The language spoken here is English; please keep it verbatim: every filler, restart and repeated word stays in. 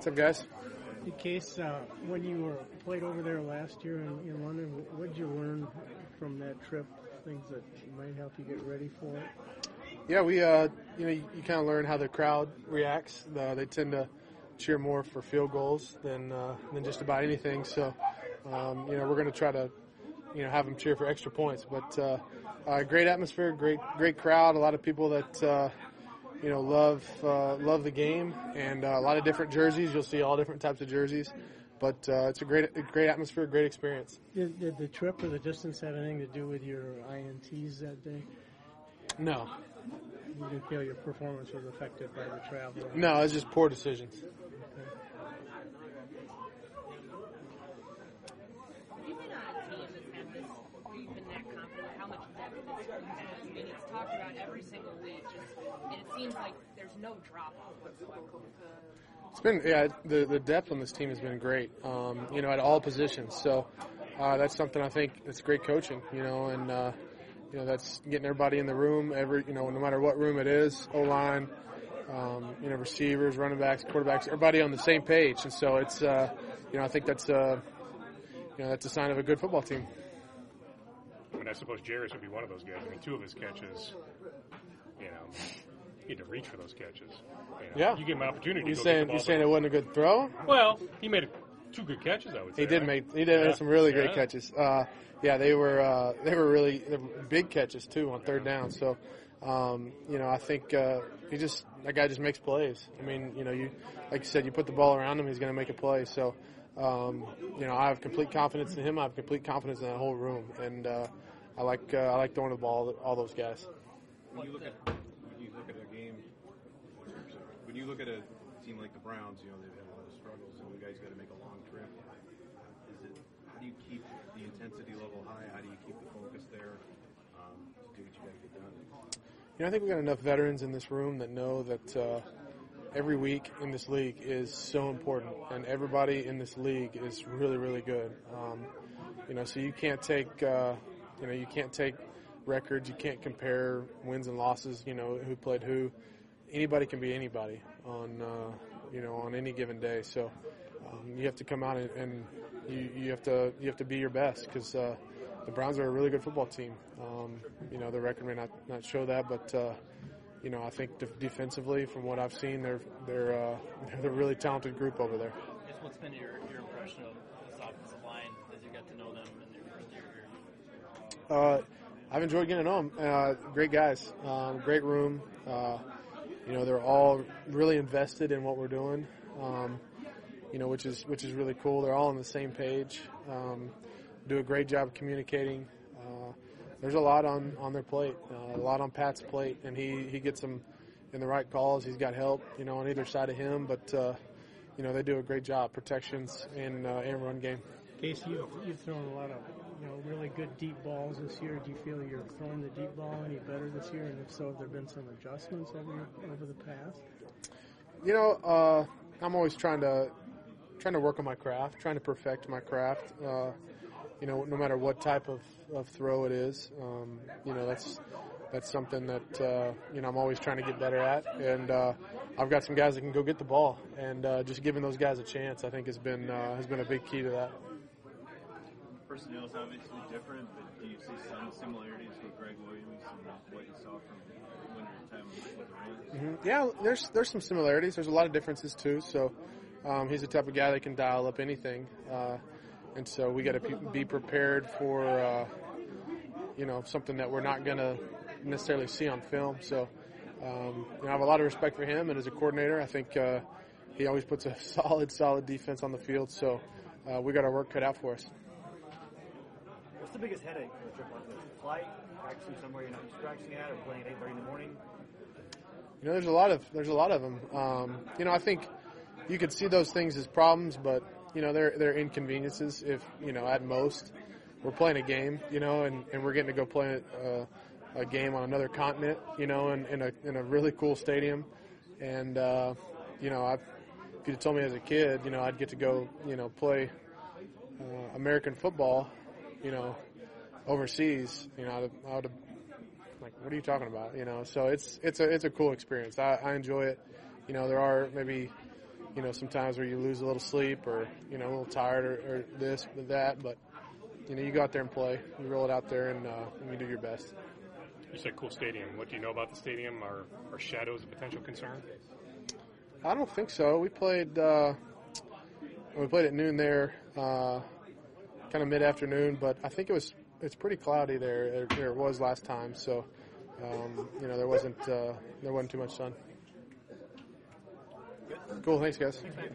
What's up, guys? In case, uh, when you were played over there last year in, in London, what did you learn from that trip? Things that might help you get ready for it? Yeah, we, uh, you know, you, you kind of learn how the crowd reacts. Uh, they tend to cheer more for field goals than uh, than just about anything. So, um, you know, we're going to try to, you know, have them cheer for extra points. But uh, uh, great atmosphere, great great crowd. A lot of people that uh, you know love uh, love the game, and uh, a lot of different jerseys. You'll see all different types of jerseys. But uh, it's a great a great atmosphere, great experience. Did, did the trip or the distance have anything to do with your I N Ts that day? No. You didn't feel your performance was affected by the travel? No, it's just poor decisions. Okay. You've been on a team that's had this, where you've been that confident, how much depth this group has. I mean, it's talked about every single week, just, and it seems like there's no drop-off whatsoever. It's been, yeah, the, the depth on this team has been great, um, you know, at all positions. So uh, that's something I think it's great coaching, you know, and, uh, you know, that's getting everybody in the room, every, you know, no matter what room it is, O-line, um, you know, receivers, running backs, quarterbacks, everybody on the same page. And so it's, uh, you know, I think that's, uh, you know, that's a sign of a good football team. I mean, I suppose Jairus would be one of those guys. I mean, two of his catches, you know, you need to reach for those catches. You know, yeah. You give him an opportunity You to go saying, get the ball. You saying it wasn't a good throw? Well, he made a, two good catches, I would say. He did right? make, he did yeah. make some really great yeah. catches. Uh, yeah, they were, uh, they were really they were big catches too on third down. So, um, you know, I think, uh, he just, that guy just makes plays. I mean, you know, you, like you said, you put the ball around him, he's going to make a play. So, um, you know, I have complete confidence in him. I have complete confidence in that whole room. And, uh, I like, uh, I like throwing the ball to all those guys. When you look at, when you look at a game, when you look at a team like the Browns, you know, they've had a lot of struggles and you guys got to make a long trip. Is it, how do you keep the intensity level high? How do you keep the focus there um, to do what you got to get done? You know, I think we've got enough veterans in this room that know that uh, every week in this league is so important, and everybody in this league is really, really good. Um, you know, so you can't take, uh, you know, you can't take records. You can't compare wins and losses. You know, who played who. Anybody can be anybody on, uh, you know, on any given day. So um, you have to come out and, and you, you have to you have to be your best because uh, the Browns are a really good football team. Um, you know, the record may not, not show that, but uh, you know, I think de- defensively, from what I've seen, they're they're uh, they're a really talented group over there. Guess what's been your, your impression of this offensive line as you got to know them in their first year here? Uh, I've enjoyed getting to know them. Uh, great guys, um, great room. Uh, you know, they're all really invested in what we're doing. Um, you know, which is which is really cool. They're all on the same page. Um, do a great job of communicating. Uh, there's a lot on, on their plate, uh, a lot on Pat's plate, and he, he gets them in the right calls. He's got help, you know, on either side of him, but, uh, you know, they do a great job, protections and, uh, and run game. Casey, you've, you've thrown a lot of, you know, really good deep balls this year. Do you feel you're throwing the deep ball any better this year? And if so, have there been some adjustments over, over the past? You know, uh, I'm always trying to trying to work on my craft, trying to perfect my craft. Uh, you know, no matter what type of, of throw it is, um, you know, that's that's something that uh, you know I'm always trying to get better at. And uh, I've got some guys that can go get the ball, and uh, just giving those guys a chance, I think, has been uh, has been a big key to that. Personnel is obviously different, but do you see some similarities with Greg Williams and what you saw from when your time with the Rams? Mm-hmm. Yeah, there's there's some similarities. There's a lot of differences too. So um, he's the type of guy that can dial up anything, uh, and so we got to pe- be prepared for uh, you know something that we're not going to necessarily see on film. So um, you know, I have a lot of respect for him, and as a coordinator, I think uh, he always puts a solid, solid defense on the field. So uh, we got our work cut out for us. What's the biggest headache for a trip like this? Flight, practicing somewhere you're not used to practicing at, or playing at eight thirty in the morning? You know, there's a lot of there's a lot of them. Um, you know, I think you could see those things as problems, but you know, they're they're inconveniences. If you know, at most, we're playing a game, you know, and, and we're getting to go play a, a game on another continent, you know, in, in a in a really cool stadium. And uh, you know, I, if you'd told me as a kid, you know, I'd get to go, you know, play uh, American football, you know, overseas, you know, I would, I would have, like, what are you talking about? You know, so it's it's a it's a cool experience. I, I enjoy it. You know, there are maybe you know, sometimes where you lose a little sleep or, you know, a little tired or, or this or that. But, you know, you go out there and play. You roll it out there and, uh, and you do your best. You said cool stadium. What do you know about the stadium? Are, are shadows a potential concern? I don't think so. We played uh, we played at noon there, uh, kind of mid-afternoon, but I think it was it's pretty cloudy there. There it was last time, so um, you know there wasn't uh, there wasn't too much sun. Cool, thanks guys.